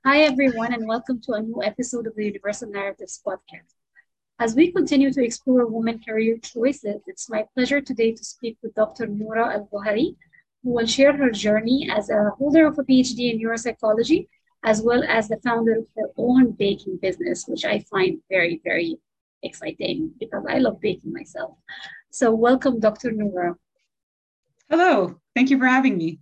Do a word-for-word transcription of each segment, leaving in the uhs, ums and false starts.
Hi, everyone, and welcome to a new episode of the Universal Narratives podcast. As we continue to explore women career choices, it's my pleasure today to speak with Doctor Noura Al Buhari, who will share her journey as a holder of a PhD in neuropsychology, as well as the founder of her own baking business, which I find very, very exciting because I love baking myself. So, welcome, Doctor Noura. Hello, thank you for having me.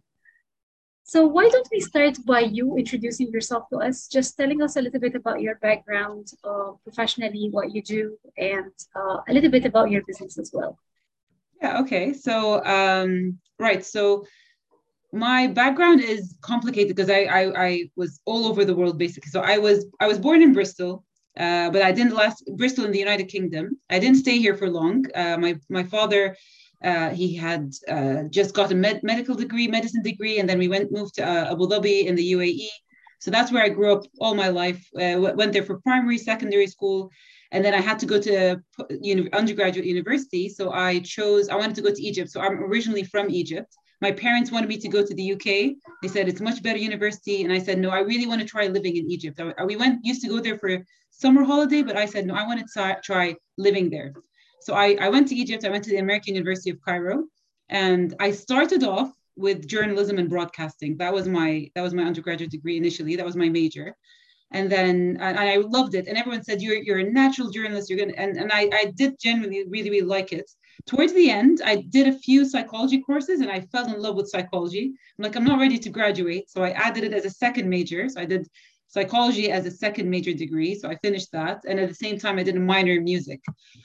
So, why don't we start by you introducing yourself to us, just telling us a little bit about your background, uh, professionally, what you do, and uh, a little bit about your business as well. Yeah, okay. So, um, right. So my background is complicated because I, I I was all over the world basically. So I was I was born in Bristol, uh, but I didn't last Bristol in the United Kingdom. I didn't stay here for long. Uh, my my father, uh, he had uh, just got a med- medical degree, medicine degree, and then we went moved to uh, Abu Dhabi in the U A E. So that's where I grew up all my life. Uh, went there for primary, secondary school, and then I had to go to uni- undergraduate university. So I chose I wanted to go to Egypt. So I'm originally from Egypt. My parents wanted me to go to the U K. They said it's much better university, and I said no. I really want to try living in Egypt. We went used to go there for summer holiday, but I said no. I want to try living there. So I, I went to Egypt. I went to the American University of Cairo, and I started off with journalism and broadcasting. That was my that was my undergraduate degree initially. That was my major, and then and I loved it. And everyone said you're you're a natural journalist. You're gonna and and I I did genuinely really really like it. Towards the end, I did a few psychology courses and I fell in love with psychology. I'm like, I'm not ready to graduate. So I added it as a second major. So I did psychology as a second major degree. So I finished that. And at the same time, I did a minor in music.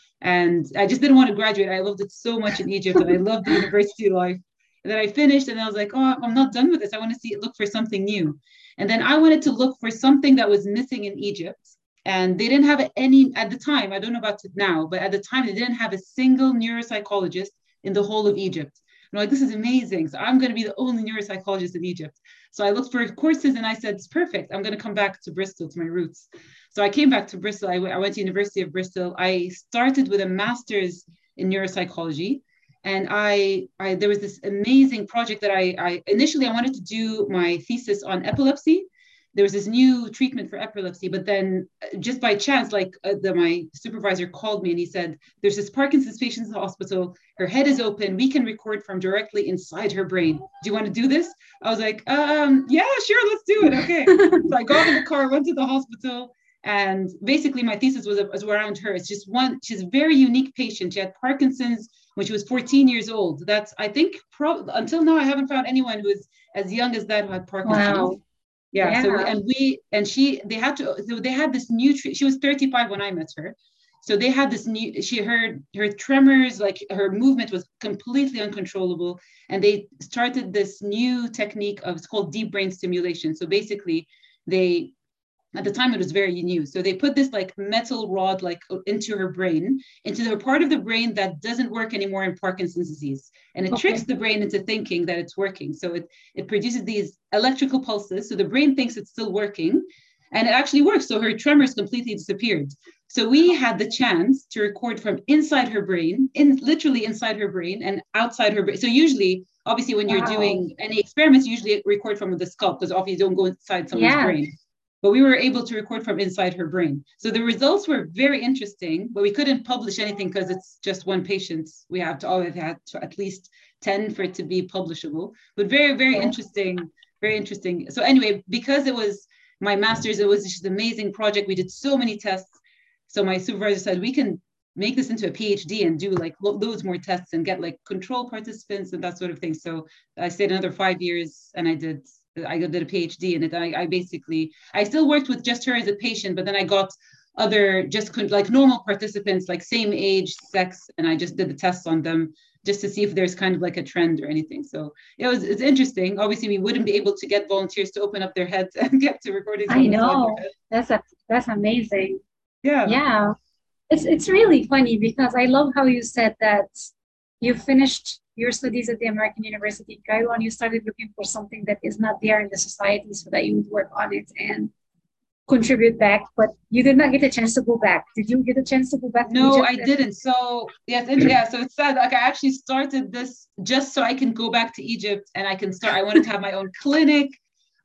And I just didn't want to graduate. I loved it so much in Egypt and I loved the university life. And then I finished and I was like, oh, I'm not done with this. I want to see look for something new. And then I wanted to look for something that was missing in Egypt. And they didn't have any at the time. I don't know about it now, but at the time they didn't have a single neuropsychologist in the whole of Egypt. I'm like, this is amazing. So I'm going to be the only neuropsychologist in Egypt. So I looked for courses and I said, it's perfect. I'm going to come back to Bristol, to my roots. So I came back to Bristol. I, w- I went to University of Bristol. I started with a master's in neuropsychology. And I, I there was this amazing project that I, I initially I wanted to do my thesis on epilepsy. There was this new treatment for epilepsy, but then uh, just by chance, like uh, the, my supervisor called me and he said, "There's this Parkinson's patient in the hospital. Her head is open. We can record from directly inside her brain. Do you want to do this?" I was like, um, "Yeah, sure, let's do it." Okay, so I got in the car, went to the hospital, and basically my thesis was, was around her. It's just one. She's a very unique patient. She had Parkinson's when she was fourteen years old. That's I think pro- until now I haven't found anyone who is as young as that who had Parkinson's. Wow. Yeah, so we Yeah. and we and she they had to so they had this new tre- she was thirty-five when I met her. So they had this new she heard her tremors, like her movement was completely uncontrollable. And they started this new technique of it's called deep brain stimulation. So basically they at the time it was very new, so they put this like metal rod like into her brain, into the part of the brain that doesn't work anymore in Parkinson's disease, and it tricks Okay. the brain into thinking that it's working. So it it produces these electrical pulses, so the brain thinks it's still working, and it actually works. So her tremors completely disappeared. So we had the chance to record from inside her brain, in literally inside her brain and outside her brain. So usually obviously when you're Wow. doing any experiments, you usually record from the skull because obviously you don't go inside someone's Yeah. brain, but we were able to record from inside her brain. So the results were very interesting, but we couldn't publish anything because it's just one patient. We have to always have to at least ten for it to be publishable, but very, very Yeah. interesting, very interesting. So anyway, because it was my master's, it was just an amazing project. We did so many tests. So my supervisor said, we can make this into a PhD and do like lo- loads more tests and get like control participants and that sort of thing. So I stayed another five years and I did I did a PhD in it. I, I basically, I still worked with just her as a patient, but then I got other just like normal participants, like same age, sex, and I just did the tests on them just to see if there's kind of like a trend or anything. So it was it's interesting. Obviously, we wouldn't be able to get volunteers to open up their heads and get to recordings I on the side of their know. head. That's a that's amazing. Yeah. Yeah. It's it's really funny because I love how you said that you finished your studies at the American University in Cairo and you started looking for something that is not there in the society so that you would work on it and contribute back, but you did not get a chance to go back. Did you get a chance to go back to No, Egypt? I didn't. So yes, int- yeah. So it's sad. Like I actually started this just so I can go back to Egypt and I can start. I wanted to have my own clinic,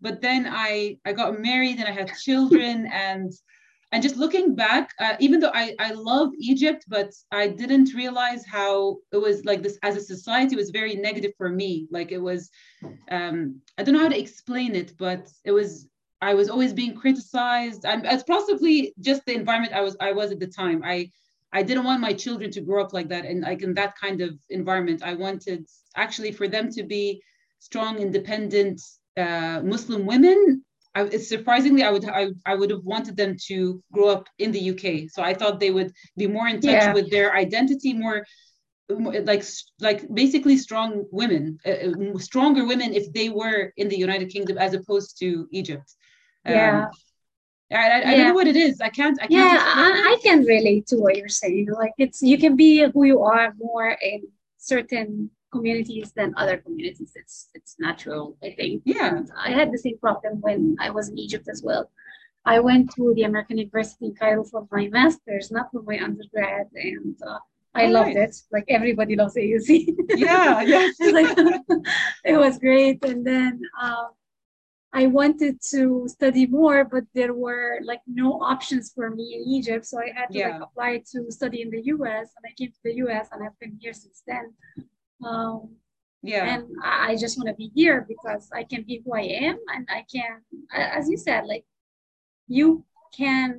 But then I I got married and I had children, and and just looking back, uh, even though I I love Egypt, but I didn't realize how it was like this as a society. It was very negative for me. Like it was, um, I don't know how to explain it, but it was. I was always being criticized, and it's possibly just the environment I was I was at the time. I I didn't want my children to grow up like that, and like in that kind of environment. I wanted actually for them to be strong, independent uh, Muslim women. I, it's surprisingly, I would I, I would have wanted them to grow up in the U K. So I thought they would be more in touch Yeah. with their identity, more like like basically strong women, uh, stronger women if they were in the United Kingdom as opposed to Egypt. Yeah. Um, I, I don't know Yeah. what it is. I can't I can't Yeah, explain I, I it. can relate to what you're saying. Like it's you can be who you are more in certain communities than other communities. It's it's natural, I think. Yeah. And I had the same problem when I was in Egypt as well. I went to the American University in Cairo for my master's, not for my undergrad, and uh, I All loved right. it. Like everybody loves A U C. Yeah. Yes. It's like it was great. And then um, I wanted to study more, but there were like no options for me in Egypt. So I had to like Yeah. apply to study in the U S, and I came to the U S and I've been here since then. Um, Yeah. and I, I just want to be here because I can be who I am, and I can, as you said, like you can,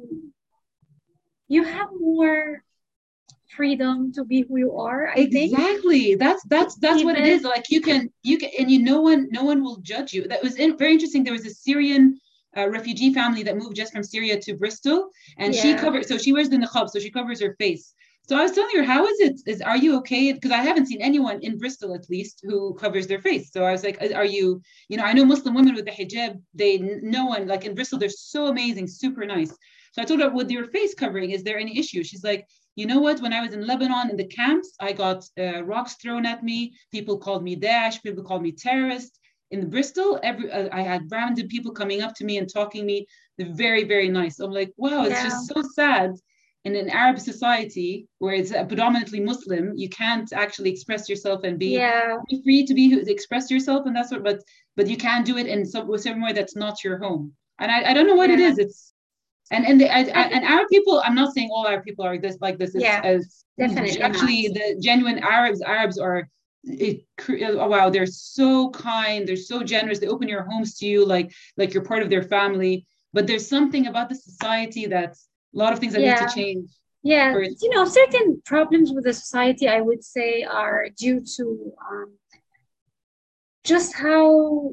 you have more freedom to be who you are, I think. Exactly. That's that's that's what it is. Even, Like you can you can and you no one no one will judge you. That was in, very interesting. There was a Syrian uh, refugee family that moved just from Syria to Bristol, and she yeah, covered. So she wears the niqab, so she covers her face. So I was telling her, how is it? Is are you okay? Because I haven't seen anyone in Bristol, at least, who covers their face. So I was like, are you? You know, I know Muslim women with the hijab. They no one like in Bristol. They're so amazing, super nice. So I told her, with your face covering, is there any issue? She's like, you know what? When I was in Lebanon in the camps, I got uh, rocks thrown at me. People called me Daesh. People called me terrorist. In Bristol, every uh, I had random people coming up to me and talking me. They're very, very nice. I'm like, wow, it's yeah, just so sad. In an Arab society where it's uh, predominantly Muslim, you can't actually express yourself and be, yeah, be free to be to express yourself and that sort. But but you can do it in some somewhere that's not your home. And I, I don't know what it yeah. is. It's and and the I and think, Arab people, I'm not saying all Arab people are this like this. Is yeah, as definitely not. actually the genuine Arabs. Arabs are it, oh wow, they're so kind. They're so generous. They open your homes to you like like you're part of their family. But there's something about the society that's a lot of things that need to Yeah, change. yeah. For it. You know, certain problems with the society, I would say, are due to um, just how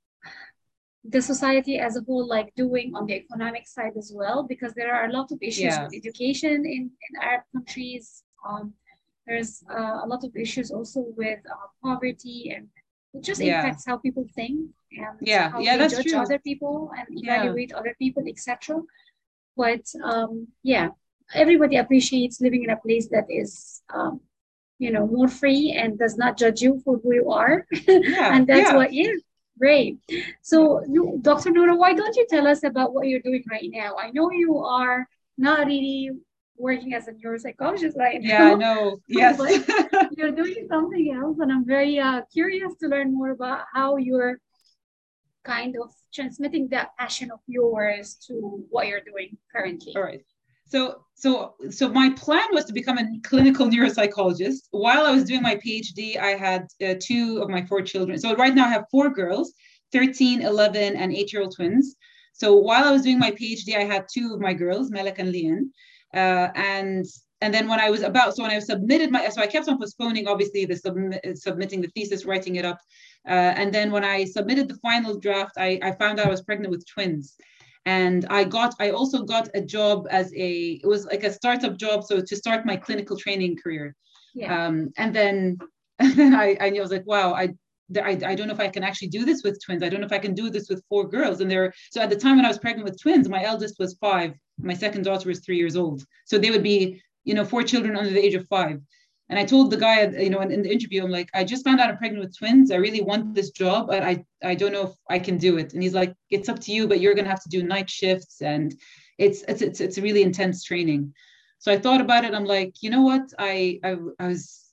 the society as a whole like doing on the economic side as well, because there are a lot of issues Yeah, with education in, in Arab countries. Um, there's uh, a lot of issues also with uh, poverty, and it just yeah, impacts how people think and yeah, how yeah. they That's judge true. other people and Yeah, evaluate other people, et cetera. But um, yeah, everybody appreciates living in a place that is, um, you know, more free and does not judge you for who you are. yeah, And that's yeah. what, yeah, great. So, you, doctor Noura, why don't you tell us about what you're doing right now? I know you are not really working as a neuropsychologist right Yeah, I now, know. Yes. but you're doing something else, and I'm very uh, curious to learn more about how you're kind of transmitting that passion of yours to what you're doing All currently. right. So, so, so my plan was to become a clinical neuropsychologist. While I was doing my PhD, I had uh, two of my four children. So right now I have four girls, thirteen, eleven, and eight-year-old twins. So while I was doing my PhD, I had two of my girls, Melek and Lian. Uh, and and then when I was about, so when I submitted my, so I kept on postponing, obviously, the submi- submitting the thesis, writing it up. Uh, and then when I submitted the final draft, I, I found out I was pregnant with twins. And I got, I also got a job as a, it was like a startup job. So to start my clinical training career. Yeah. Um, and then, and then I, I was like, wow, I, I, I don't know if I can actually do this with twins. I don't know if I can do this with four girls. And they're, so at the time when I was pregnant with twins, my eldest was five. My second daughter was three years old. So they would be, you know, four children under the age of five. And I told the guy, you know, in, in the interview, I'm like, I just found out I'm pregnant with twins. I really want this job, but I, I don't know if I can do it. And he's like, it's up to you, but you're going to have to do night shifts. And it's, it's, it's, it's a really intense training. So I thought about it. I'm like, you know what? I, I, I was,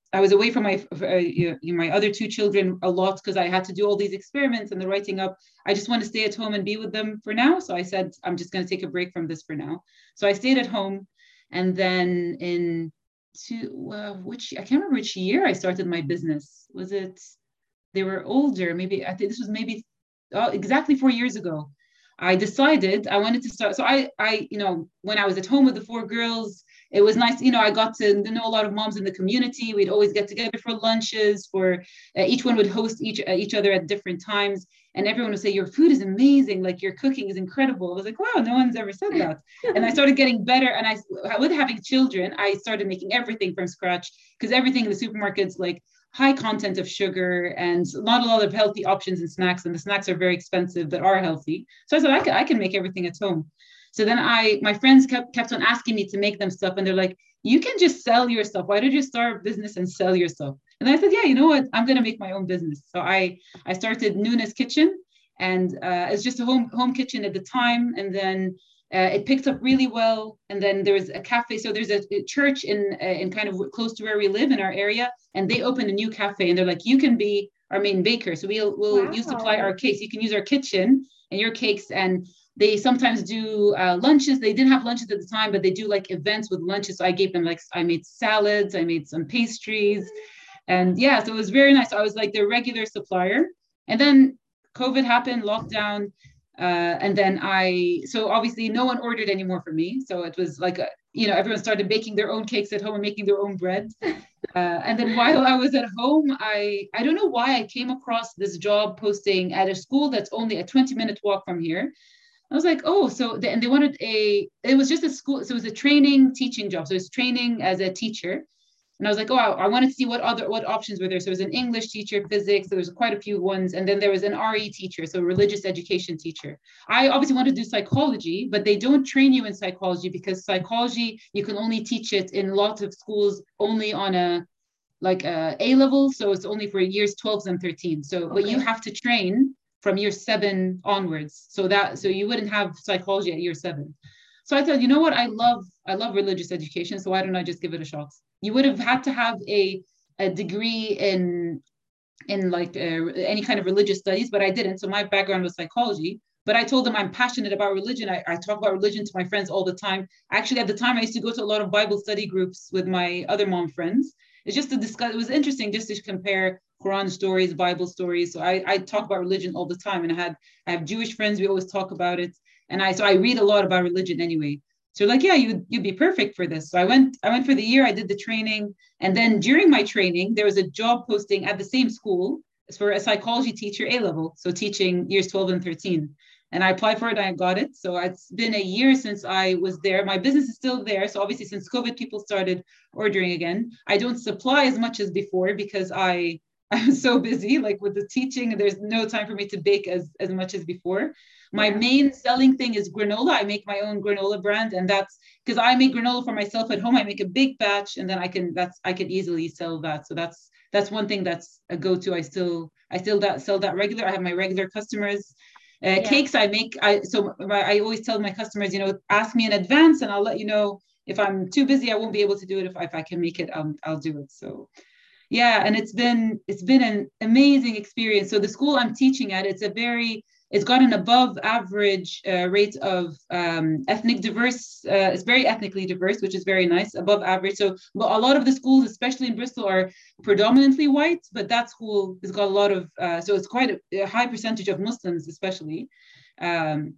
I was away from my uh, you know, my other two children a lot because I had to do all these experiments and the writing up. I just want to stay at home and be with them for now. So I said, I'm just going to take a break from this for now. So I stayed at home. And then in two, uh, which, I can't remember which year I started my business. Was it, they were older, maybe, I think this was maybe uh, exactly four years ago. I decided I wanted to start. So I, I, you know, when I was at home with the four girls, it was nice. You know, I got to know a lot of moms in the community. We'd always get together for lunches. For uh, each one would host each uh, each other at different times, and everyone would say, "Your food is amazing. Like your cooking is incredible." I was like, "Wow, no one's ever said that." And I started getting better. And I, with having children, I started making everything from scratch because everything in the supermarkets, like high content of sugar and not a lot of healthy options in snacks, and the snacks are very expensive but are healthy. So I said, I can, I can make everything at home. So then I, my friends kept, kept on asking me to make them stuff. And they're like, you can just sell your stuff. Why don't you start a business and sell your stuff? And I said, yeah, you know what? I'm going to make my own business. So I, I started Nuna's Kitchen, and uh, it's just a home, home kitchen at the time. And then uh, it picked up really well. And then there's a cafe. So there's a, a church in, uh, in kind of close to where we live in our area. And they opened a new cafe, and they're like, you can be our main baker. So we'll, we'll Wow. you supply our cakes. You can use our kitchen and your cakes. And they sometimes do uh, lunches. They didn't have lunches at the time, but they do like events with lunches. So I gave them, like, I made salads, I made some pastries. And yeah, so it was very nice. So I was like their regular supplier. And then COVID happened, lockdown. Uh, and then I, so obviously no one ordered anymore from me. So it was like, a, you know, everyone started baking their own cakes at home and making their own bread. Uh, and then while I was at home, I, I don't know why I came across this job posting at a school that's only a twenty minute walk from here. I was like, oh, so, they, and they wanted a, it was just a school. So it was a training teaching job. So it's training as a teacher. And I was like, oh, I, I wanted to see what other, what options were there. So it was an English teacher, physics, there was quite a few ones. And then there was an R E teacher, so religious education teacher. I obviously wanted to do psychology, but they don't train you in psychology because psychology, you can only teach it in lots of schools only on a, like a A level. So it's only for years twelve and thirteen. So, okay. But you have to train from year seven onwards. So that, so you wouldn't have psychology at year seven. So I thought, you know what? I love, I love religious education. So why don't I just give it a shot? You would have had to have a, a degree in, in like uh, any kind of religious studies, but I didn't. So my background was psychology, but I told them I'm passionate about religion. I, I talk about religion to my friends all the time. Actually, at the time I used to go to a lot of Bible study groups with my other mom friends. It's just to discuss, it was interesting just to compare Quran stories, Bible stories. So I, I talk about religion all the time, and I had, I have Jewish friends. We always talk about it. And I, so I read a lot about religion anyway. So like, yeah, you, you'd be perfect for this. So I went, I went for the year, I did the training. And then during my training, there was a job posting at the same school for a psychology teacher, A level. So teaching years twelve and thirteen. And I applied for it and I got it. So it's been a year since I was there. My business is still there. So obviously since COVID, people started ordering again. I don't supply as much as before because I, I'm so busy, like with the teaching, there's no time for me to bake as, as much as before. My yeah. main selling thing is granola. I make my own granola brand, and that's because I make granola for myself at home. I make a big batch, and then I can that's I can easily sell that. So that's that's one thing that's a go-to. I still I still that sell that regular. I have my regular customers. Uh, yeah. Cakes I make. I so I always tell my customers, you know, ask me in advance, and I'll let you know. If I'm too busy, I won't be able to do it. If if I can make it, um, I'll do it. So. Yeah, and it's been it's been an amazing experience. So the school I'm teaching at, it's a very it's got an above average uh, rate of um, ethnic diverse. Uh, it's very ethnically diverse, which is very nice, above average. So well, a lot of the schools, especially in Bristol, are predominantly white, but that school has got a lot of. Uh, so it's quite a, a high percentage of Muslims, especially, um,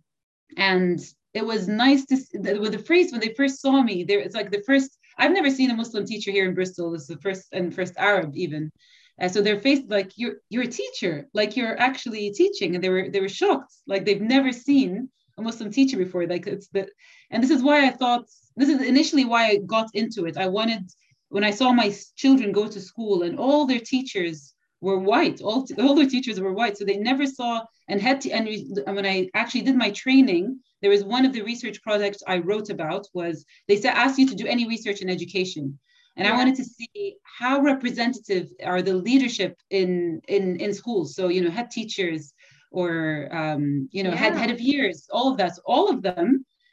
and it was nice to with the phrase when they first saw me. There, it's like the first. I've never seen a Muslim teacher here in Bristol. This is the first and first Arab even. Uh, so their face like you're you're a teacher, like you're actually teaching, and they were they were shocked, like they've never seen a Muslim teacher before. Like it's the, and this is why I thought this is initially why I got into it. I wanted when I saw my children go to school and all their teachers were white, all all their teachers were white, so they never saw and had to. And when I actually did my training. There was one of the research projects I wrote about was they said, ask you to do any research in education. And yeah. I wanted to see how representative are the leadership in, in, in schools. So, you know, head teachers or, um, you know, yeah. head, head of years, all of that. So all of them,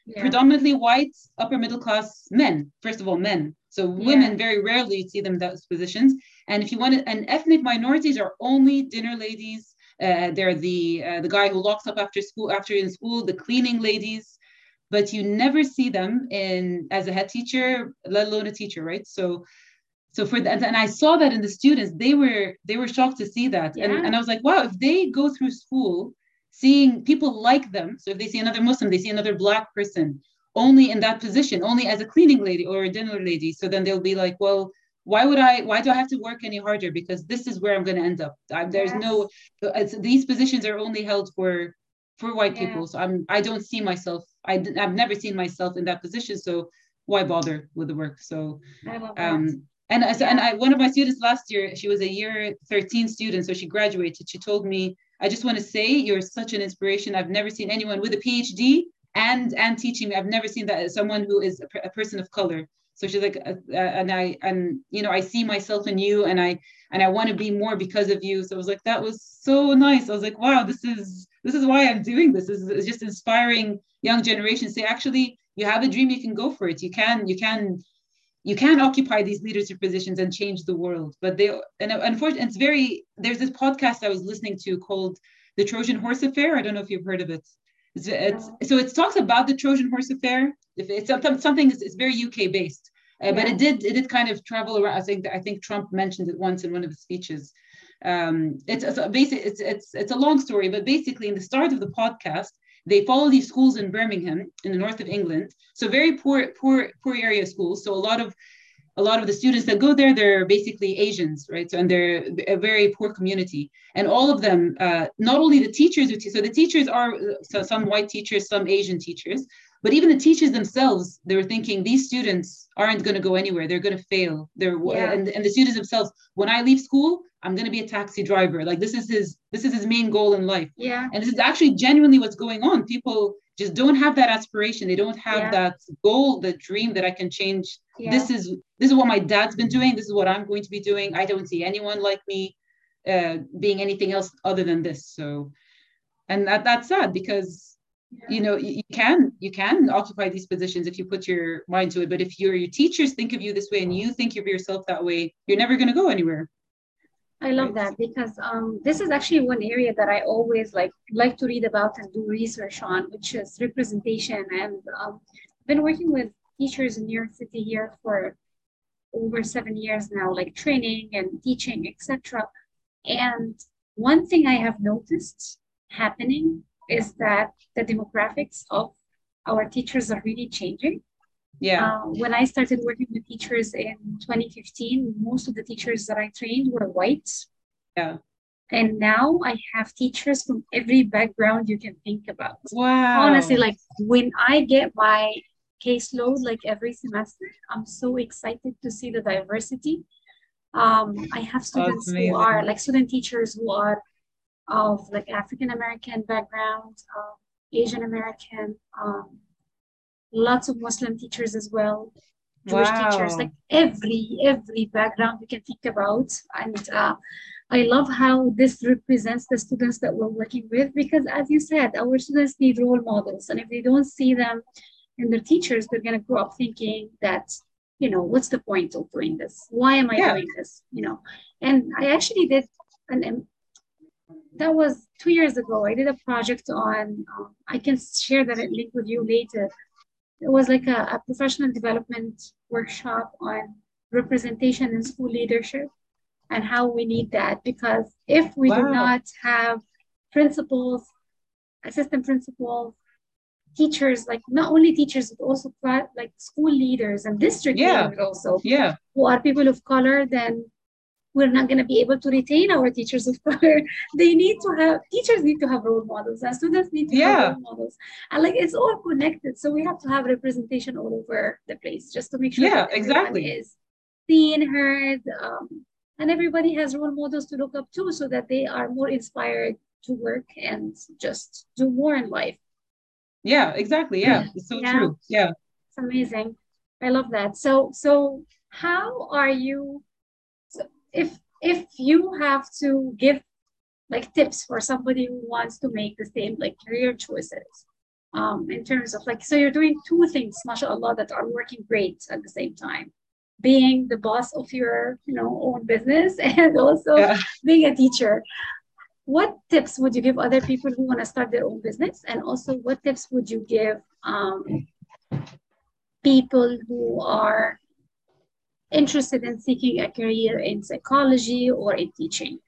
Yeah. predominantly white, upper middle class men, first of all, men. So Yeah. women, very rarely you see them in those positions. And if you want to, and ethnic minorities are only dinner ladies. Uh, they're the uh, the guy who locks up after school, after in school, the cleaning ladies, but you never see them in as a head teacher, let alone a teacher, right? So so for that, and I saw that in the students, they were they were shocked to see that. And, Yeah. and I was like, wow, if they go through school seeing people like them, so if they see another Muslim, they see another black person only in that position, only as a cleaning lady or a dinner lady. So then they'll be like, well, why would I, why do I have to work any harder? Because this is where I'm going to end up. I, there's no, Yes. it's, these positions are only held for for white Yeah. people. So I'm, I don't see myself, I, I've never seen myself in that position. So why bother with the work? So I love that. um, and I, and Yeah. I, one of my students last year, she was a year thirteen student, so she graduated. She told me, "I just want to say you're such an inspiration. I've never seen anyone with a PhD and and teaching me. I've never seen that as someone who is a, a person of color." So she's like, uh, uh, and I and you know, I see myself in you, and I and I want to be more because of you. So I was like, that was so nice. I was like, wow, this is this is why I'm doing this. This is just inspiring young generations. Say, actually, you have a dream, you can go for it. You can you can you can occupy these leadership positions and change the world. But they, and unfortunately, it's very, there's this podcast I was listening to called The Trojan Horse Affair. I don't know if you've heard of it. It's, it's No. so it talks about the Trojan Horse Affair. If it's something, something it's, it's very U K based, uh, but Yeah. it did it did kind of travel around. I think I think Trump mentioned it once in one of his speeches. Um, it's, it's a basic it's it's it's a long story, but basically in the start of the podcast, they follow these schools in Birmingham in the north of England. So very poor poor poor area schools. So a lot of a lot of the students that go there, they're basically Asians, right? So, and they're a very poor community. And all of them, uh, not only the teachers, so the teachers are so some white teachers, some Asian teachers, but even the teachers themselves, they were thinking these students aren't going to go anywhere. They're going to fail. They're Yeah. and, and the students themselves, when I leave school, I'm going to be a taxi driver. Like this is his this is his main goal in life. Yeah. And this is actually genuinely what's going on. People just don't have that aspiration. They don't have Yeah. that goal, the dream that I can change. Yeah. This is this is what my dad's been doing. This is what I'm going to be doing. I don't see anyone like me uh, being anything else other than this. So, and that that's sad because Yeah. you know you, you can you can occupy these positions if you put your mind to it. But if your your teachers think of you this way and you think of yourself that way, you're never going to go anywhere. I love Right? that because um, this is actually one area that I always like like to read about and do research on, which is representation. And um, I've been working with teachers in New York City here for over seven years now, like training and teaching, et cetera. And one thing I have noticed happening is that the demographics of our teachers are really changing. Yeah. Uh, when I started working with teachers in twenty fifteen, most of the teachers that I trained were white. Yeah. And now I have teachers from every background you can think about. Honestly, Wow. like when I get my caseload, like every semester, I'm so excited to see the diversity. Um, I have Oh, that's students who are amazing. like student teachers who are of like African American background, uh, Asian American, um, lots of Muslim teachers as well, Jewish teachers, like Wow. every every background you can think about. And uh, I love how this represents the students that we're working with because, as you said, our students need role models, and if they don't see them in their teachers, they're gonna grow up thinking that, you know, what's the point of doing this? Why am I Yeah. doing this? You know, and I actually did an that was two years ago. I did a project on. Um, I can share that link with you later. It was like a, a professional development workshop on representation in school leadership and how we need that. Because if we do Wow. not have principals, assistant principals, teachers, like not only teachers, but also like school leaders and district Yeah. leaders also, Yeah. who are people of color, then we're not going to be able to retain our teachers of color. They need to have teachers need to have role models, and students need to have Yeah. role models, and like it's all connected. So we have to have representation all over the place just to make sure that Yeah. everyone Exactly. is seen, heard, um, and everybody has role models to look up to, so that they are more inspired to work and just do more in life. Yeah. Exactly. Yeah. It's so Yeah, true. Yeah. it's amazing. I love that. So, so how are you? So if if you have to give like tips for somebody who wants to make the same like career choices, um, in terms of like, so you're doing two things, mashallah, that are working great at the same time. Being the boss of your, you know, own business and also Yeah. being a teacher. What tips would you give other people who want to start their own business? And also, what tips would you give um, people who are interested in seeking a career in psychology or in teaching?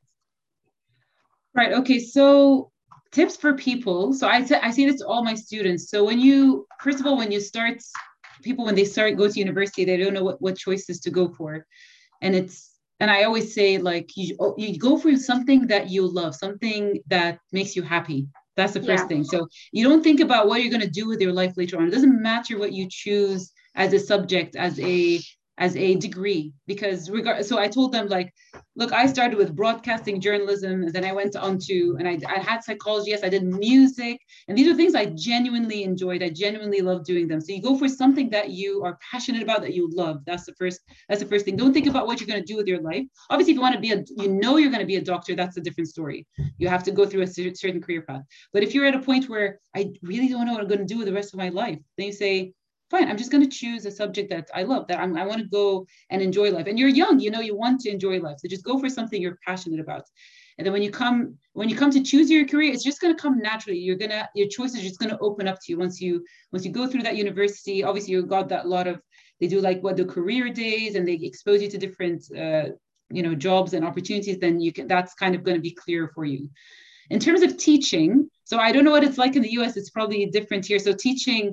Right. Okay. So tips for people. So I, t- I say this to all my students. So when you, first of all, when you start, people, when they start, go to university, they don't know what, what choices to go for. And it's, and I always say, like, you, you go for something that you love, something that makes you happy. That's the first Yeah, thing. So you don't think about what you're going to do with your life later on. It doesn't matter what you choose as a subject, as a as a degree, because regard. So I told them, like, look, I started with broadcasting journalism, and then I went on to, and I, I had psychology. Yes, I did music, and these are things I genuinely enjoyed. I genuinely love doing them. So you go for something that you are passionate about, that you love. That's the first. That's the first thing. Don't think about what you're going to do with your life. Obviously, if you want to be a, you know, you're going to be a doctor. That's a different story. You have to go through a certain career path. But if you're at a point where I really don't know what I'm going to do with the rest of my life, then you say, fine, I'm just going to choose a subject that I love, that I'm, I want to go and enjoy life. And you're young, you know, you want to enjoy life. So just go for something you're passionate about. And then when you come, when you come to choose your career, it's just going to come naturally. You're going to, your choices are just going to open up to you once you, once you go through that university. Obviously you got that lot of, they do like what the career days, and they expose you to different, uh, you know, jobs and opportunities. Then you can, that's kind of going to be clear for you. In terms of teaching, so I don't know what it's like in the U S. It's probably different here. So teaching,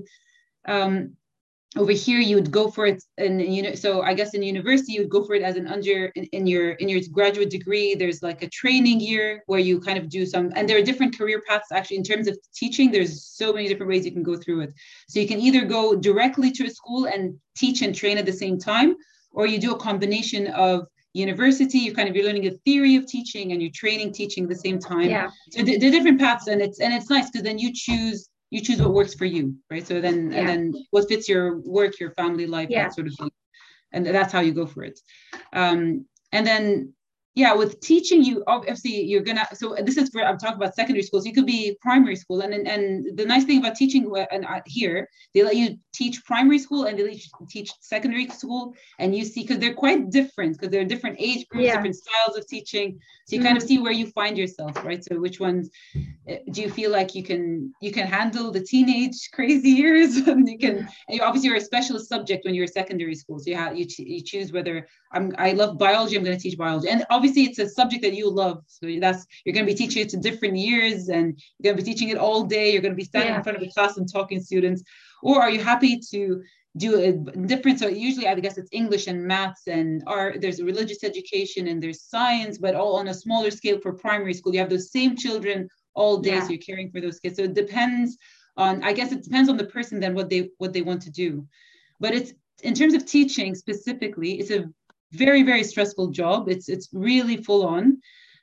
um, over here you would go for it, and you know, so I guess in university you would go for it as an under in, in your in your graduate degree. There's like a training year where you kind of do some, and there are different career paths actually in terms of teaching. There's so many different ways you can go through it. So you can either go directly to a school and teach and train at the same time, or you do a combination of university. You kind of, you're learning a theory of teaching and you're training teaching at the same time. yeah, So the, the different paths, and it's and it's nice because then you choose you choose what works for you, right? So then, and yeah, then what fits your work, your family life, yeah. that sort of thing. And that's how you go for it. Um, and then, yeah, with teaching, you obviously you're gonna. So this is for, I'm talking about secondary schools. You could be primary school, and and, and the nice thing about teaching, and here they let you teach primary school and they let you teach secondary school, and you see, because they're quite different, because they're different age groups, Yeah. different styles of teaching. So you kind of Mm, see where you find yourself, right? So which ones do you feel like you can you can handle the teenage crazy years? And you can, mm, and you obviously you're a specialist subject when you're secondary school, so you have you, you choose whether I'm I love biology, I'm going to teach biology, and obviously it's a subject that you love, so that's, you're going to be teaching it to different years, and you're going to be teaching it all day. You're going to be standing in yeah. front of a class and talking to students. Or are you happy to do a different, so usually I guess it's English and maths and art, there's religious education and there's science, but all on a smaller scale. For primary school you have those same children all day, so Yeah. you're caring for those kids. So it depends on, I guess it depends on the person then what they what they want to do. But it's, in terms of teaching specifically, it's a very very stressful job. It's it's really full on.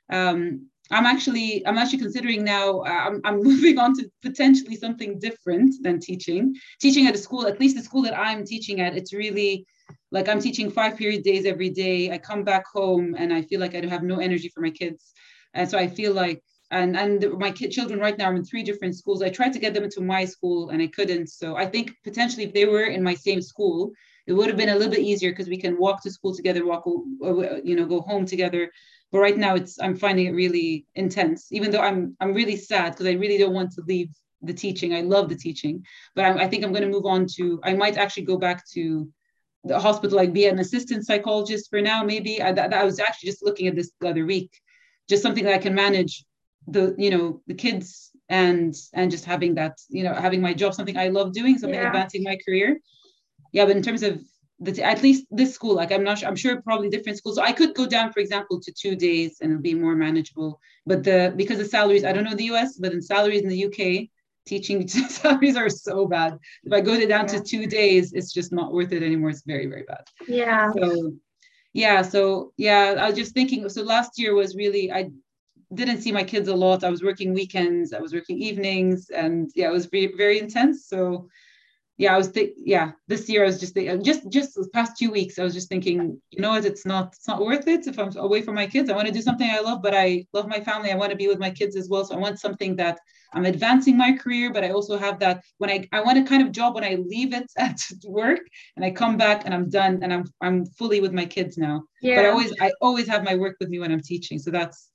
um, I'm actually I'm actually considering now, uh, I'm, I'm moving on to potentially something different than teaching. Teaching at a school, at least the school that I'm teaching at, it's really like I'm teaching five period days every day. I come back home and I feel like I have no energy for my kids. And so I feel like, and and my kid children right now are in three different schools. I tried to get them into my school and I couldn't. So I think potentially if they were in my same school, it would have been a little bit easier because we can walk to school together, walk, you know, go home together. But right now it's, I'm finding it really intense, even though i'm i'm really sad because I really don't want to leave the teaching. I love the teaching, but I, I think I'm going to move on to, I might actually go back to the hospital, like be an assistant psychologist for now, maybe. I, that, I was actually just looking at this the other week, just something that I can manage the, you know, the kids, and and just having that, you know, having my job, something I love doing, something Yeah. advancing my career. Yeah, but in terms of the, at least this school, like I'm not sure, I'm sure probably different schools. So I could go down, for example, to two days and it'll be more manageable. But the, because the salaries, I don't know the U S, but in salaries in the U K, teaching salaries are so bad. If I go to down Yeah. to two days, it's just not worth it anymore. It's very, very bad. Yeah. So yeah, so yeah, I was just thinking. So last year was really, I didn't see my kids a lot. I was working weekends, I was working evenings, and yeah, it was very, very intense. So yeah, I was think yeah, this year I was just think- just just the past two weeks I was just thinking, you know what, it's not it's not worth it if I'm away from my kids. I want to do something I love, but I love my family. I want to be with my kids as well. So I want something that I'm advancing my career, but I also have that when I I want a kind of job when I leave it at work and I come back and I'm done and I'm I'm fully with my kids now. But I Yeah, always I always have my work with me when I'm teaching. So that's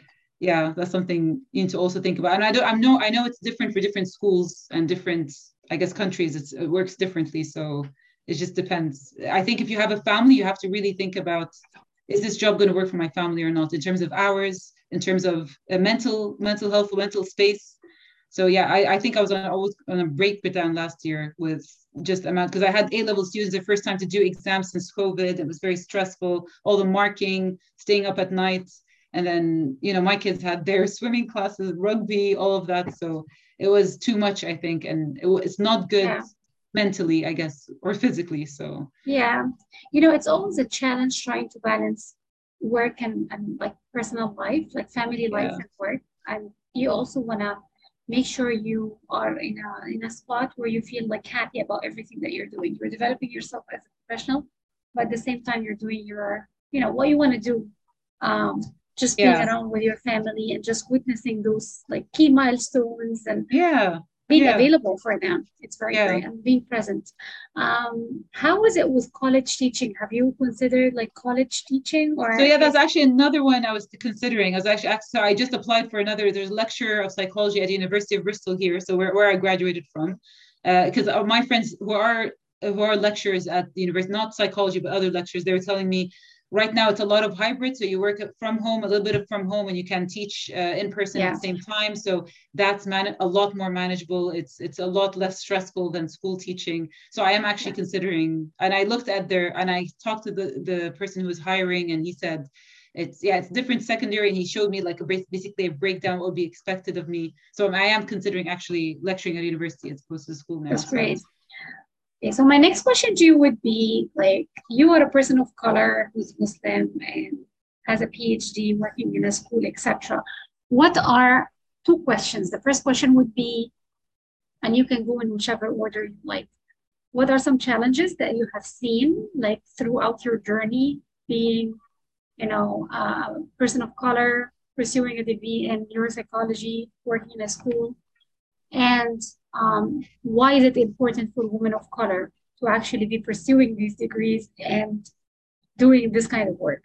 yeah, that's something you need to also think about. And I don't, I'm no, I know it's different for different schools and different, I guess, countries. It's, it works differently. So it just depends. I think if you have a family, you have to really think about, is this job going to work for my family or not in terms of hours, in terms of uh, mental, mental health, mental space. So yeah, I, I think I was on, I was on a breakdown last year with just amount because I had A level students the first time to do exams since COVID. It was very stressful, all the marking, staying up at night. And then, you know, my kids had their swimming classes, rugby, all of that. So it was too much, I think. And it, it's not good yeah, mentally, I guess, or physically. So yeah. You know, it's always a challenge trying to balance work and, and like personal life, like family life yeah, and work. And you also wanna make sure you are in a in a spot where you feel like happy about everything that you're doing. You're developing yourself as a professional, but at the same time you're doing your, you know, what you want to do. Um, just being yeah, around with your family and just witnessing those like key milestones and yeah, being yeah, available for them. It's very yeah. great and being present. Um, how is it with college teaching? Have you considered like college teaching So or yeah, that's is actually another one I was considering. I was actually so I just applied for another. There's a lecture of psychology at the University of Bristol here, so where, where I graduated from, because uh, my friends who are who are lecturers at the university, not psychology but other lectures, they were telling me right now it's a lot of hybrid. So you work from home, a little bit of from home, and you can teach uh, in person at yeah, the same time. So that's man- a lot more manageable. It's it's a lot less stressful than school teaching. So I am actually yeah, considering, and I looked at their, and I talked to the the person who was hiring, and he said it's yeah, it's different secondary, and he showed me like a basically a breakdown what would be expected of me. So I am considering actually lecturing at university as opposed to school now. that's So great. Okay, so my next question to you would be like you are a person of color who's Muslim and has a PhD working in a school, et cetera. What are two questions? The first question would be, and you can go in whichever order you like. What are some challenges that you have seen like throughout your journey being, you know, a person of color, pursuing a degree in neuropsychology, working in a school? And um, why is it important for women of color to actually be pursuing these degrees and doing this kind of work?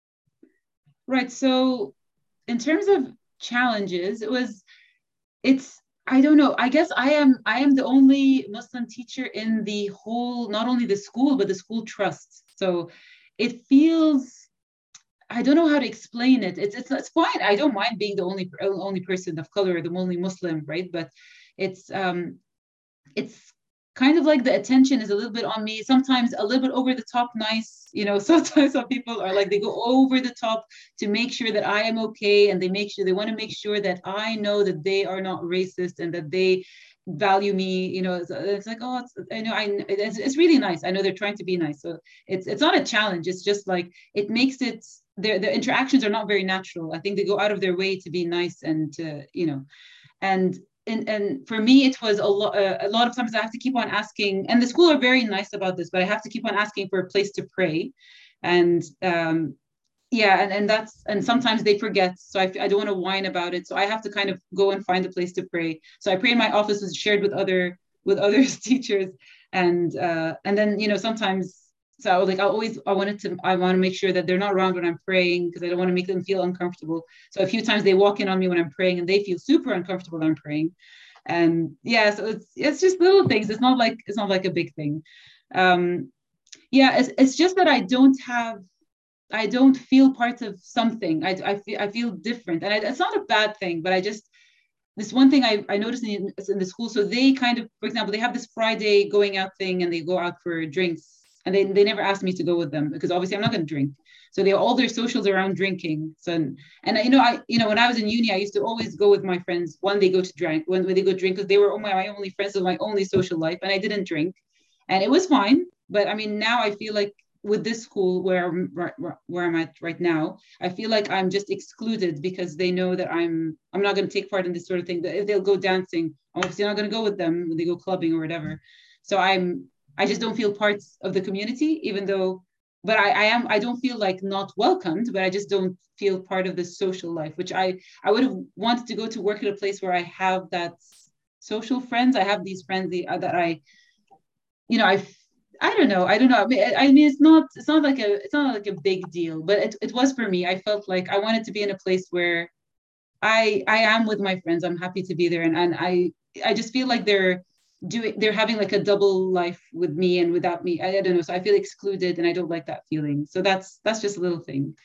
right. So in terms of challenges, it was it's I don't know. I guess I am I am the only Muslim teacher in the whole, not only the school, but the school trust. So it feels I don't know how to explain it. It's it's it's fine. I don't mind being the only only person of color, the only Muslim, right? But it's um it's kind of like the attention is a little bit on me, sometimes a little bit over the top nice, you know. Sometimes some people are like they go over the top to make sure that I am okay, and they make sure they want to make sure that I know that they are not racist and that they value me, you know. It's, it's like, oh, it's, I know, I it's, it's really nice. I know they're trying to be nice, so it's it's not a challenge. It's just like it makes it their the interactions are not very natural. I think they go out of their way to be nice and to, you know. And and and for me it was a lot uh, a lot of times I have to keep on asking, and the school are very nice about this, but I have to keep on asking for a place to pray. And um yeah, and, and that's and sometimes they forget, so I, I don't want to whine about it, so I have to kind of go and find a place to pray. So I pray in my office, was shared with other with other teachers. And uh and then, you know, sometimes, so I was like, I always I wanted to I want to make sure that they're not around when I'm praying, because I don't want to make them feel uncomfortable. So a few times they walk in on me when I'm praying and they feel super uncomfortable when I'm praying. And yeah, so it's it's just little things. It's not like it's not like a big thing. Um yeah, it's, it's just that I don't have I don't feel part of something. I, I feel I feel different, and I, it's not a bad thing. But I just this one thing I, I noticed in, in the school. So they kind of, for example, they have this Friday going out thing, and they go out for drinks, and they they never asked me to go with them because obviously I'm not going to drink. So they all their socials around drinking. So and, and you know I you know when I was in uni, I used to always go with my friends when they go to drink when, when they go drink, because they were my, my only friends with my only social life, and I didn't drink, and it was fine. But I mean, now I feel like with this school where I'm, where I'm at right now, I feel like I'm just excluded because they know that I'm I'm not going to take part in this sort of thing. That if they'll go dancing, I'm obviously not going to go with them when they go clubbing or whatever. So I'm I just don't feel part of the community, even though, but I, I am I don't feel like not welcomed, but I just don't feel part of the social life, which I I would have wanted to go to work at a place where I have that social friends. I have these friends that I, you know, I I don't know. I don't know. I mean, I mean, it's not. It's not like a. It's not like a big deal. But it, it was for me. I felt like I wanted to be in a place where I I am with my friends. I'm happy to be there, and and I I just feel like they're doing. They're having like a double life with me and without me. I, I don't know. So I feel excluded, and I don't like that feeling. So that's that's just a little thing.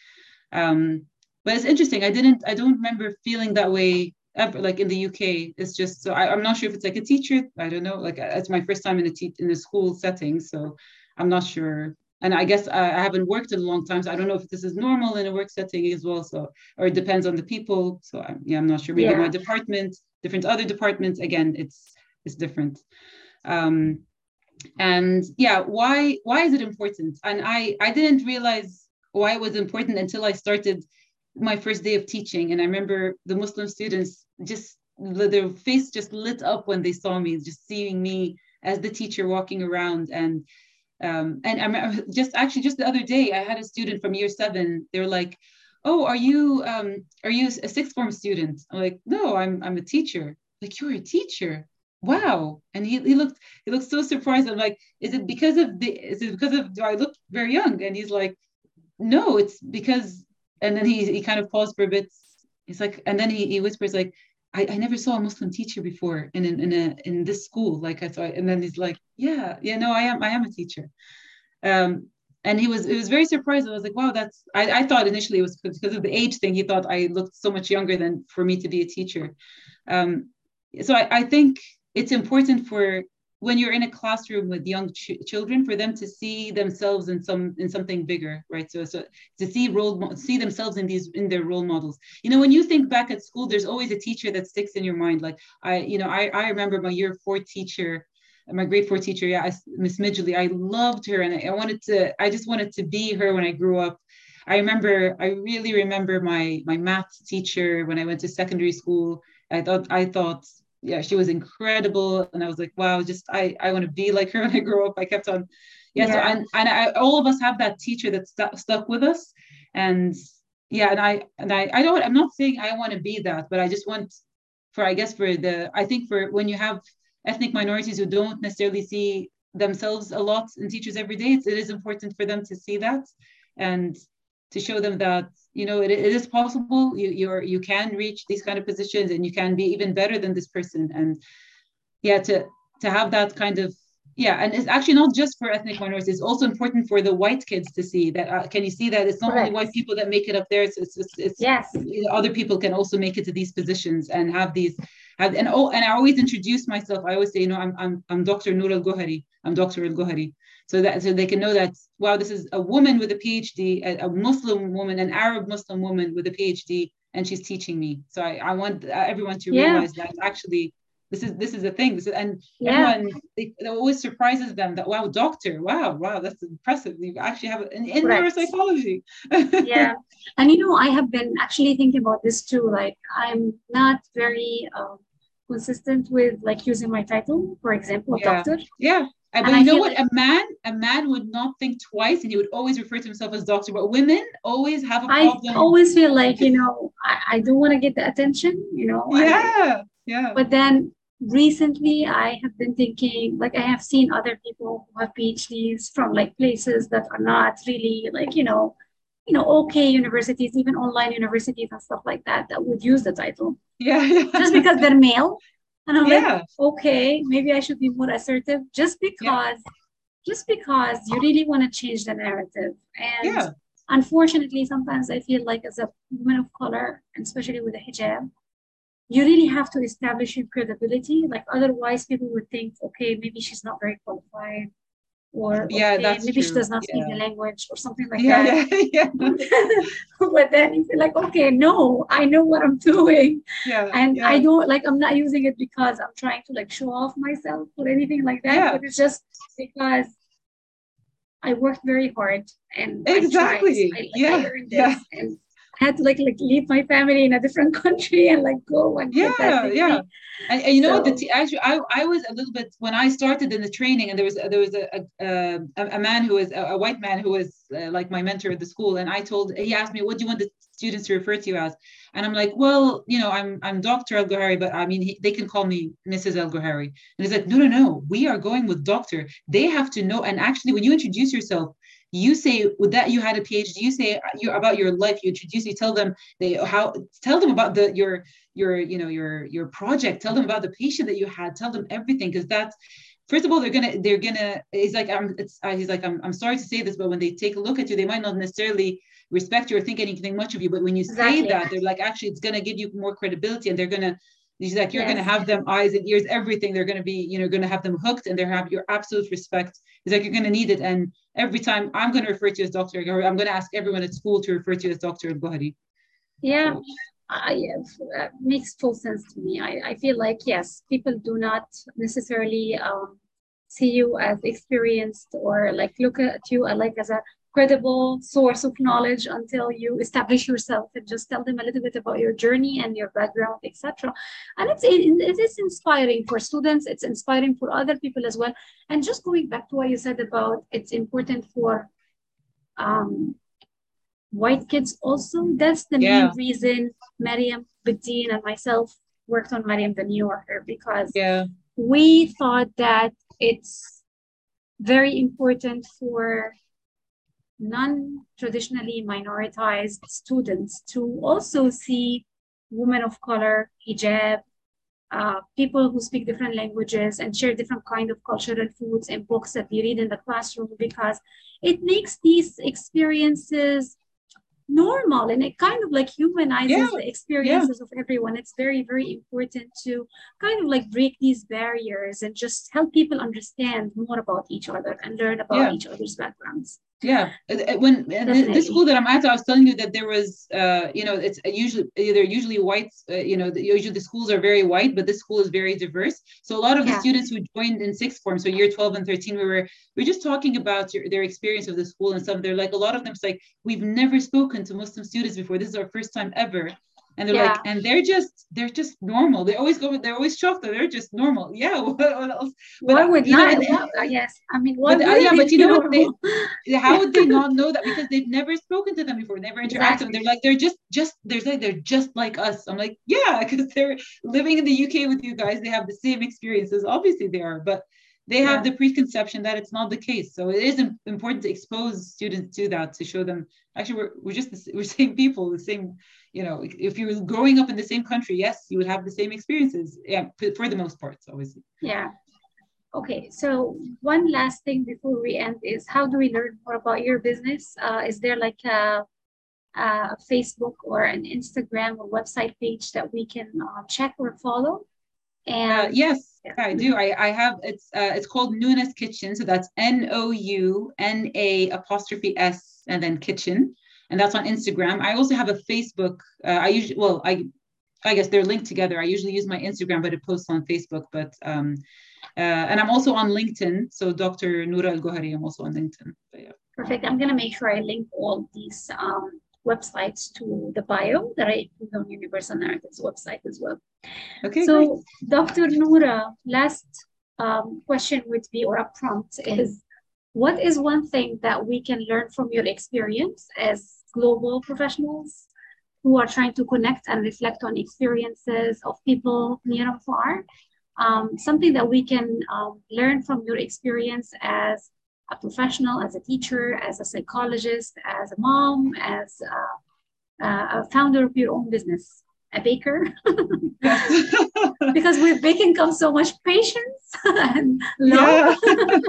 Um, but it's interesting. I didn't. I don't remember feeling that way ever. Like in the U K, it's just so I, I'm not sure if it's like a teacher. I don't know. Like it's my first time in a te- in a school setting, so I'm not sure. And I guess I, I haven't worked in a long time, so I don't know if this is normal in a work setting as well. So or it depends on the people. So I'm, yeah, I'm not sure. Maybe my Yeah. department, different other departments. Again, it's it's different. Um, and yeah, why why is it important? And I I didn't realize why it was important until I started my first day of teaching. And I remember the Muslim students just their face just lit up when they saw me, just seeing me as the teacher walking around. And um, and I just actually just the other day I had a student from year seven. They were like, "Oh, are you um, are you a sixth form student?" I'm like, "No, I'm I'm a teacher." Like, "You're a teacher? Wow!" And he, he looked he looked so surprised. I'm like, "Is it because of the? Is it because of do I look very young?" And he's like, "No, it's because." And then he he kind of paused for a bit. He's like, and then he, he whispers like, I, I never saw a Muslim teacher before in in in, a, in this school. Like I thought, and then he's like, yeah, yeah, no, I am I am a teacher. Um, and he was it was very surprised. I was like, wow, that's I, I thought initially it was because of the age thing. He thought I looked so much younger than for me to be a teacher. Um, so I, I think it's important for when you're in a classroom with young ch- children for them to see themselves in some in something bigger, right? So so to see role see themselves in these in their role models. You know, when you think back at school, there's always a teacher that sticks in your mind. Like I, you know, I I remember my year four teacher, my grade four teacher, yeah, Miss Midgley. I loved her, and I, I wanted to. I just wanted to be her when I grew up. I remember, I really remember my my math teacher when I went to secondary school. I thought, I thought, yeah, she was incredible, and I was like, wow, just I I want to be like her when I grow up. I kept on, yeah. So Yeah. and and I, all of us have that teacher that st- stuck with us, and yeah, and I and I I don't. I'm not saying I want to be that, but I just want for I guess for the I think for when you have ethnic minorities who don't necessarily see themselves a lot in teachers every day, it's, it is important for them to see that and to show them that you know it, it is possible. You you're you can reach these kind of positions and you can be even better than this person. And yeah, to to have that kind of yeah, and it's actually not just for ethnic minorities. It's also important for the white kids to see that. Uh, can you see that it's not only Correct. white people that make it up there? It's it's it's, it's Yes. you know, other people can also make it to these positions and have these. Have, and oh, and I always introduce myself. I always say, you know, I'm I'm I'm Doctor Noor Al Gohari. I'm Doctor Al Gohari, so that so they can know that wow, this is a woman with a PhD, a, a Muslim woman, an Arab Muslim woman with a PhD, and she's teaching me. So I, I want everyone to Yeah. realize that actually this is this is a thing. This is, and Yeah. everyone it, it always surprises them that wow, doctor, wow, wow, that's impressive. You actually have it in, in Correct. neuropsychology. Yeah. And you know, I have been actually thinking about this too. Like, I'm not very um, consistent with like using my title, for example, a Yeah, doctor. yeah. Uh, And But you I know feel what? like, A man, a man would not think twice, and he would always refer to himself as doctor. But women always have a I problem. always feel like, you know, I, I don't want to get the attention, you know, and I, Yeah, yeah, but then recently I have been thinking, like, I have seen other people who have PhDs from like places that are not really like, you know, you know, okay universities, even online universities and stuff like that, that would use the title yeah, just yeah, because they're male. And I'm like, yeah, okay, maybe I should be more assertive just yeah, because, just because you really want to change the narrative. And yeah, unfortunately, sometimes I feel like as a woman of color, and especially with a hijab, you really have to establish your credibility. Like otherwise people would think, okay, maybe she's not very qualified, or yeah. okay, That's maybe she true. does not speak the Yeah, language or something like yeah, that. yeah, yeah, But then you feel like, okay, no, I know what I'm doing. yeah, And I yeah, don't like, I'm not using it because I'm trying to like show off myself or anything like that, yeah. but it's just because I worked very hard and I tried. Exactly. I like I Yeah, earned yeah, this. And I had to like like leave my family in a different country and like go and get that Yeah, yeah. degree. And, and you know what? The So t actually, I I was a little bit when I started in the training, and there was there was a a, a, a man who was a, a white man who was uh, like my mentor at the school, and I told he asked me, "What do you want the students to refer to you as?" And I'm like, "Well, you know, I'm I'm Doctor Al Gohari, but I mean, he, they can call me Missus Al Gohari." And he's like, "No, no, no. We are going with Doctor. They have to know." And actually, when you introduce yourself, you say with that you had a PhD. You say you about your life. You introduce. You tell them they how tell them about the your your you know your your project, tell them about the patient that you had, tell them everything, because that's first of all they're gonna they're gonna he's like i'm it's uh, he's like I'm, I'm sorry to say this, but when they take a look at you, they might not necessarily respect you or think anything much of you, but when you say exactly. that, they're like, actually it's gonna give you more credibility, and they're gonna he's like you're gonna Yes. have them eyes and ears, everything. They're gonna be, you know, gonna have them hooked, and they have your absolute respect. He's like, you're gonna need it. And every time I'm gonna refer to you as Doctor Gohari, I'm gonna ask everyone at school to refer to you as Doctor Gohari. Yeah. So I, uh, makes full sense to me. I, I feel like, yes, people do not necessarily um, see you as experienced or like look at you uh, like as a credible source of knowledge until you establish yourself and just tell them a little bit about your journey and your background, et cetera. And it's it, it is inspiring for students. It's inspiring for other people as well. And just going back to what you said about it's important for um, white kids also. That's the main yeah, reason Mariam Bedin and myself worked on Mariam the New Yorker, because yeah, we thought that it's very important for non-traditionally minoritized students to also see women of color, hijab, uh, people who speak different languages and share different kind of cultural foods and books that you read in the classroom, because it makes these experiences normal and it kind of like yeah, humanizes the yeah. experiences of everyone. It's very, very important to kind of like break these barriers and just help people understand more about each other and learn about Yeah, each other's backgrounds. yeah. Uh, uh, When uh, the, this Definitely. school that I'm at, I was telling you that there was, uh, you know, it's usually they're usually white. Uh, you know, the, usually the schools are very white, but this school is very diverse. So a lot of the Yeah. students who joined in sixth form, so year twelve and thirteen, we were we were just talking about your, their experience of the school and stuff. They're like, a lot of them, it's like, we've never spoken to Muslim students before. This is our first time ever. And they're like, Yeah. and they're just they're just normal. They always go, they're always shocked that they're just normal. Yeah, what, what else? But Why uh, would you know, not? and, What, uh, yes. I mean, why but uh, wouldn't yeah, it but you be know what? They normal? how Yeah. would they not know that, because they've never spoken to them before, never interacted with them. Exactly. They're like, they're just just they're like they're just like us. I'm like, yeah, because they're living in the U K with you guys. They have the same experiences. Obviously they are, but they have Yeah. the preconception that it's not the case. So it is important to expose students to that, to show them actually we're, we're just the, we're same people, the same, you know, if you're growing up in the same country, yes, you would have the same experiences. Yeah, for the most part, obviously. Yeah. Okay, so one last thing before we end is how do we learn more about your business? Uh, is there like a, a Facebook or an Instagram or website page that we can uh, check or follow? Uh, And yes, yeah. yeah, I do. Mhm. I, I have it's uh, it's called Nuna's Kitchen. So that's N O U N A apostrophe S and then kitchen. And that's on Instagram. I also have a Facebook. Uh, I usually well, I I guess they're linked together. I usually use my Instagram, but it posts on Facebook. But um, uh, and I'm also on LinkedIn. So Doctor Noura Al Gohari, I'm also on LinkedIn. But yeah. Perfect. I'm gonna make sure I link all these um, websites to the bio that I include on Universal Narratives website as well. Okay, great. So, Doctor Noura, last um, question would be, or a prompt is, what is one thing that we can learn from your experience as global professionals who are trying to connect and reflect on experiences of people near and far? Um, something that we can um, learn from your experience as a professional, as a teacher, as a psychologist, as a mom, as a, a founder of your own business, a baker. Yes. Because with baking comes so much patience and love. Yeah.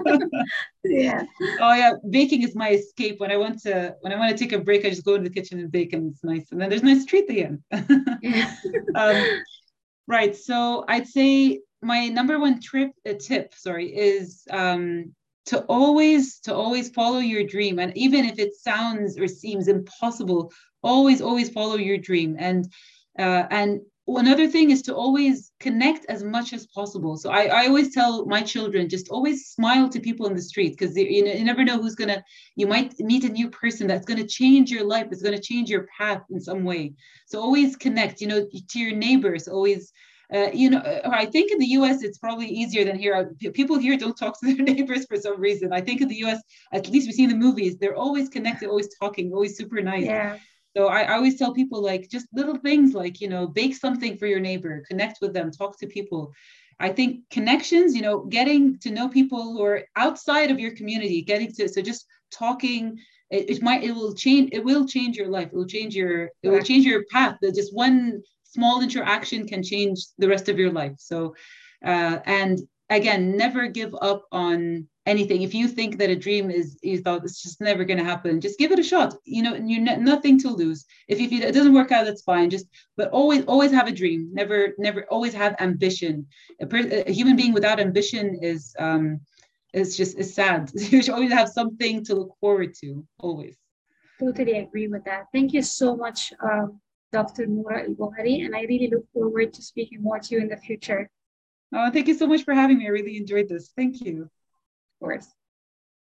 Yeah. Oh yeah, baking is my escape. When I want to when I want to take a break, I just go to the kitchen and bake, and it's nice. And then there's nice treat again. Yeah. um, right. So I'd say my number one trip a tip, sorry, is um, to always to always follow your dream, and even if it sounds or seems impossible, always always follow your dream. And uh, and another thing is to always connect as much as possible. So I, I always tell my children, just always smile to people in the street, because you, know, you never know who's going to, you might meet a new person that's going to change your life. It's going to change your path in some way. So always connect, you know, to your neighbors, always, uh, you know, I think in the U S, it's probably easier than here. People here don't talk to their neighbors for some reason. I think in the U S, at least we see in the movies, they're always connected, always talking, always super nice. Yeah. So I, I always tell people, like, just little things like, you know, bake something for your neighbor, connect with them, talk to people. I think connections, you know, getting to know people who are outside of your community, getting to, so just talking, it, it might, it will change, it will change your life. It will change your, it will change your path. That just one small interaction can change the rest of your life. So, uh, and again, never give up on anything. If you think that a dream is, you thought it's just never going to happen, just give it a shot. You know, you n- nothing to lose. If, if it doesn't work out, that's fine. Just, but always, always have a dream. Never, never, always have ambition. A, per, a human being without ambition is, um, is just is sad. You should always have something to look forward to. Always. Totally agree with that. Thank you so much, um, Doctor Noura El-Bouhari, and I really look forward to speaking more to you in the future. Oh, thank you so much for having me. I really enjoyed this. Thank you. Of course.